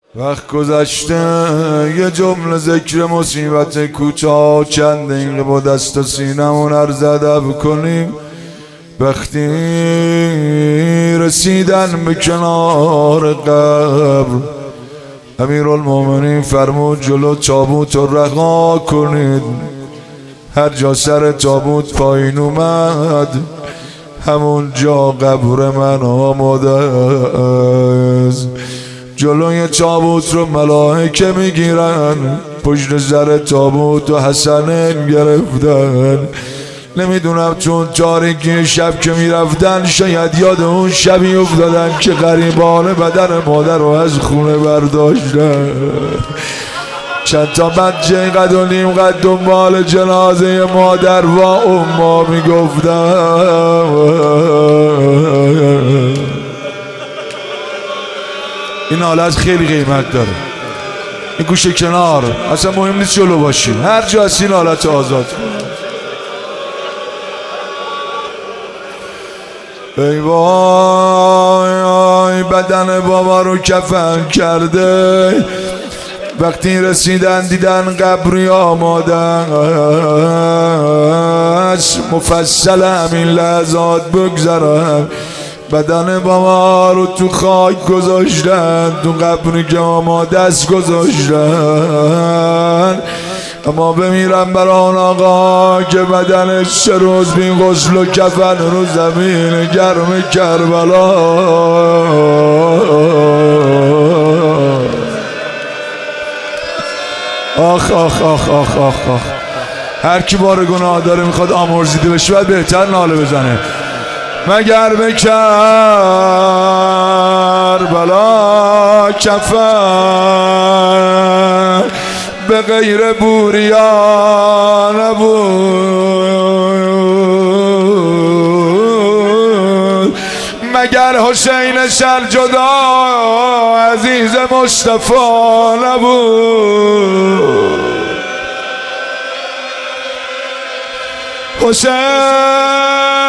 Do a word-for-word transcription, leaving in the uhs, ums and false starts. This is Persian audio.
وقت گذشته یه جمله ذکر مصیبت کوتاه چند دقیقه با دست و سینمون عرض ادب کنیم. وقتی رسیدن به کنار قبر امیرالمومنین فرمود جلو تابوت رو رها کنید. هر جا سر تابوت پایین اومد همون جا قبر من آماده است. جلوی تابوت رو ملائکه میگیرن، پشت سر تابوت و حسنین گرفتن. نمیدونم چون تاریکی شب که میرفتن شاید یاد اون شبی افتادن که غریبانه بدن مادر رو از خونه برداشتن. چند تا بچه قد و نیم قد دنبال جنازه مادر و اما میگفتن. این حالت خیلی قیمت داره. این گوشه کنار اصلا مهم نیست جلو باشی، هر جا از این حالت آزاد کن. ای وای بدن بابا رو کفن کرده. وقتی رسیدن دیدن قبری آماده است. مفصل همین لحظات بگذرم. بدن بابا رو تو خاک گذاشتن، تو قبری که آماده است گذاشتن. اما بمیرم برای آن آقا که بدنش سه روز بین غسل و کفن رو زمین گرم کربلا. آخ آخ آخ آخ آخ آخ هر کی بار گناه داره میخواد آمرزیده بشه باید بهتر ناله بزنه. مگر به کربلا کفن به غیر بوریا نبود. مگر حسین سرجدا عزیز مصطفی نبود. حسین